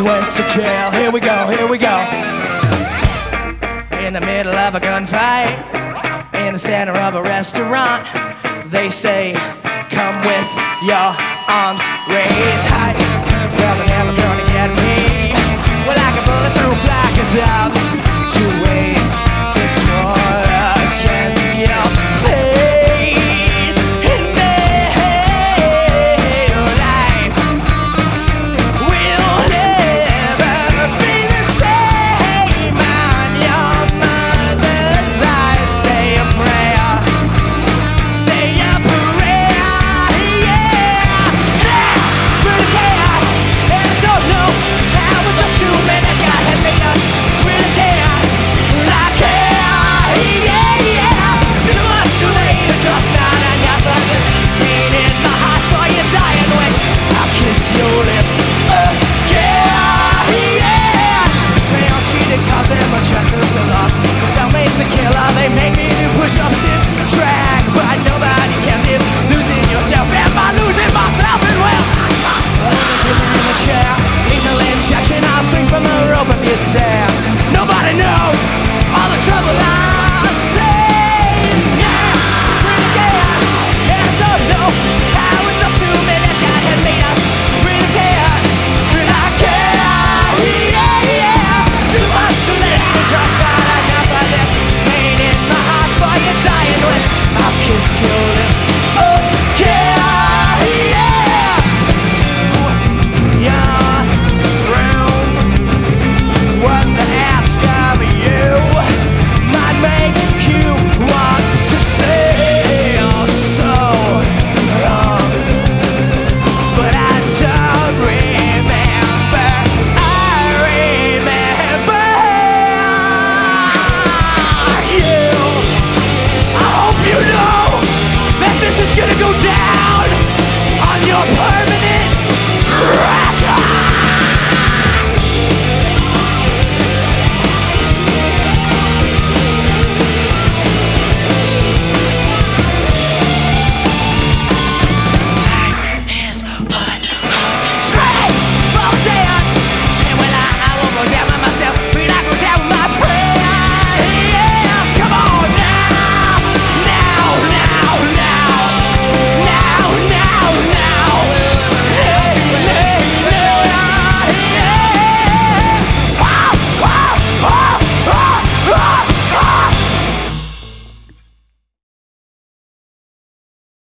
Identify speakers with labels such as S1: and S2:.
S1: went to jail. Here we go, here we go. In the middle of a gunfight, in the center of a restaurant, they say, come with your arms raised high. Well, they're never gonna get me. Well, like a bullet through a flock of doves to